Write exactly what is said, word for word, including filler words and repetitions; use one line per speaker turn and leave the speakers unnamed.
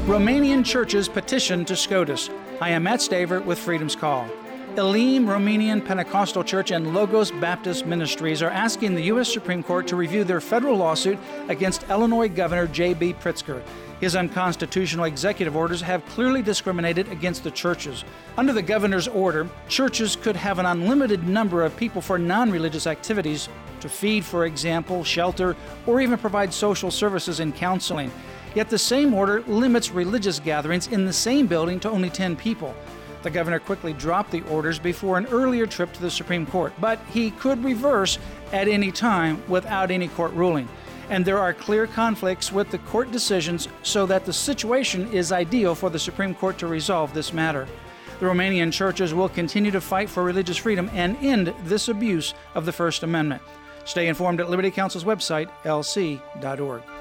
Romanian churches petition to SCOTUS. I am Matt Staver with Freedom's Call. Elim Romanian Pentecostal Church and Logos Baptist Ministries are asking the U S Supreme Court to review their federal lawsuit against Illinois Governor J B Pritzker. His unconstitutional executive orders have clearly discriminated against the churches. Under the governor's order, churches could have an unlimited number of people for non-religious activities, to feed, for example, shelter, or even provide social services and counseling. Yet the same order limits religious gatherings in the same building to only ten people. The governor quickly dropped the orders before an earlier trip to the Supreme Court, but he could reverse at any time without any court ruling. And there are clear conflicts with the court decisions, so that the situation is ideal for the Supreme Court to resolve this matter. The Romanian churches will continue to fight for religious freedom and end this abuse of the First Amendment. Stay informed at Liberty Counsel's website, L C dot org.